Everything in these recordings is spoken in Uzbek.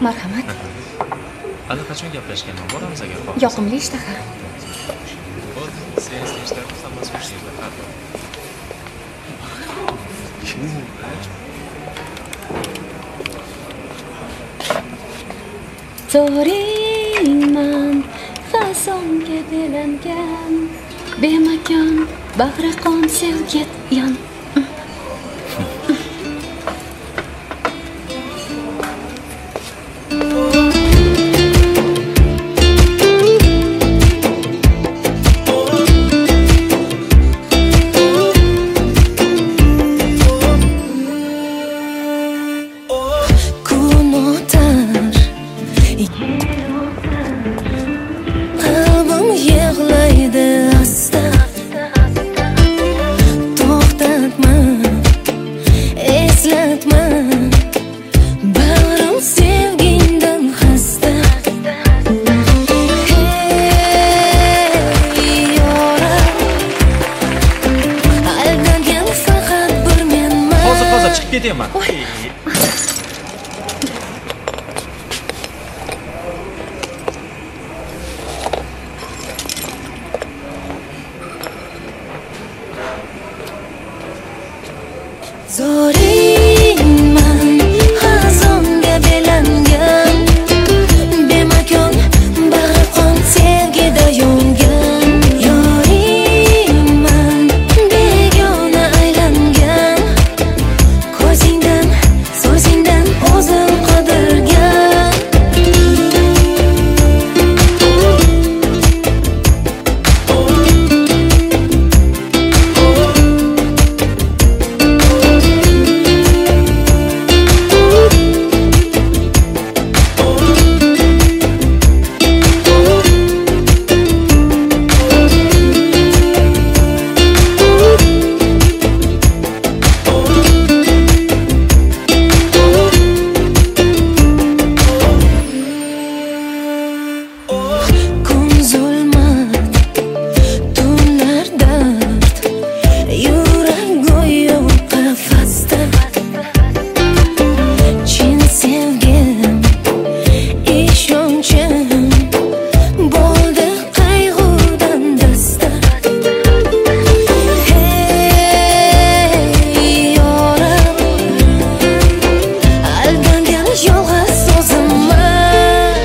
Marhamat. Allaqachon gaplashganman. Boramiz agar xohlasangiz. Yoqimli ishtaha. Siyosiy ishlarimiz hammasi o'sha yerda qoldi. Zoringman xazonga belangan, bemakon bag'ri qon sevgi yon. Qalbim yig'laydi asta. To'xtatma, eslatma, bag'rim sevgingdan xasta. Hey yoram, aldangan faqat bir menman. Hozir chiqib ketaman. Zoringman xazonga belangan, bemakon bag'ri qon sevgida yongan. Yoringman begona aylangan, ko'zingdan so'zingdan o'zim qidirgan. Kun zulmat, tunlar dard, yurak go'yo qafasda. Chin sevgim, ishonchim bo'ldi qayg'udan dasta. Hey yoram, aldangan yolg'iz so'zimman.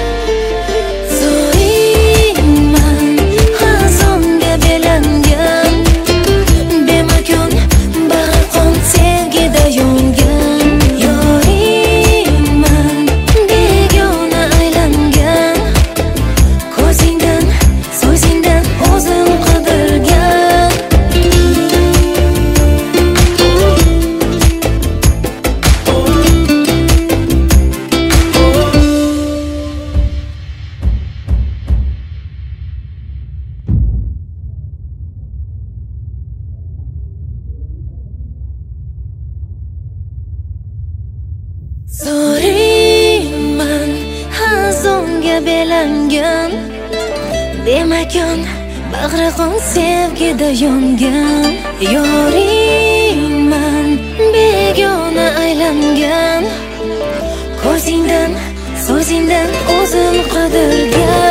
Zoringman xazonga belangan, bemakon bag'ri qon sevgida yongan. Yoringman begona aylangan, ko'zingdan so'zingdan o'zim qidirgan. Zoringman xazonga belangan, bemakon bag'ri qon sevgida yongan. Yoringman begona aylangan, ko'zingdan so'zingdan o'zim qidirgan.